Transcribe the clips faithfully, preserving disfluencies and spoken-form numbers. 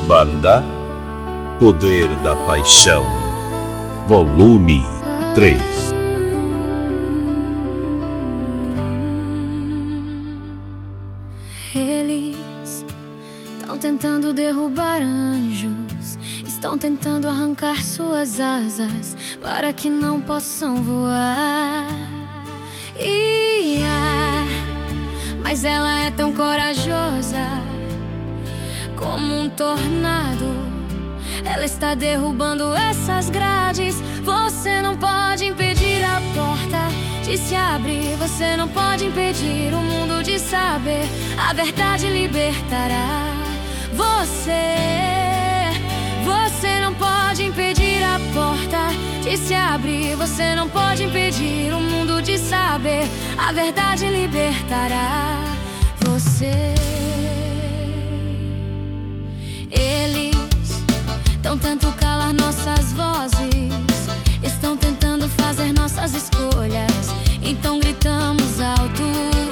Banda Poder da Paixão, Volume três. Eles estão tentando derrubar anjos, estão tentando arrancar suas asas para que não possam voar. Ia, mas ela é tão corajosa como um tornado. Ela está derrubando essas grades. Você não pode impedir a porta de se abrir. Você não pode impedir o mundo de saber. A verdade libertará você. Você não pode impedir a porta de se abrir. Você não pode impedir o mundo de saber. A verdade libertará você. Estão tentando calar nossas vozes, estão tentando fazer nossas escolhas, então gritamos alto.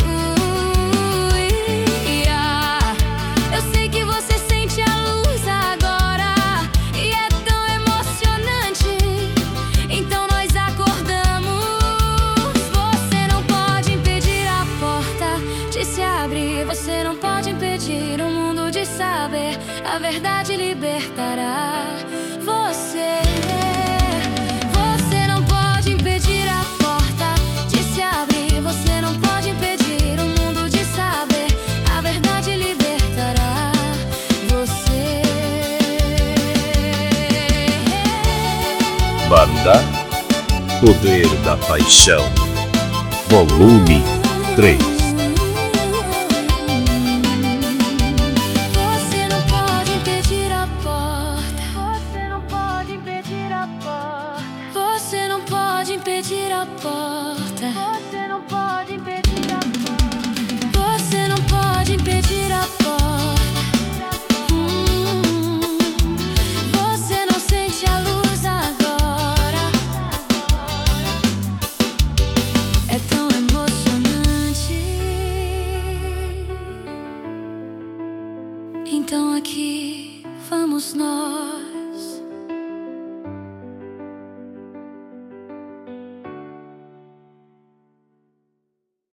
Yeah. Eu sei que você sente a luz agora e é tão emocionante, então nós acordamos. Você não pode impedir a porta de se abrir. Você não pode impedir o mundo de saber. A verdade libertará você. Você não pode impedir a porta de se abrir. Você não pode impedir o mundo de saber. A verdade libertará você. Banda Poder da Paixão, Volume três. Você não pode impedir a porta. Você não pode impedir a porta. Você não pode impedir a porta. Hum, você não sente a luz agora. É tão emocionante. Então aqui vamos nós.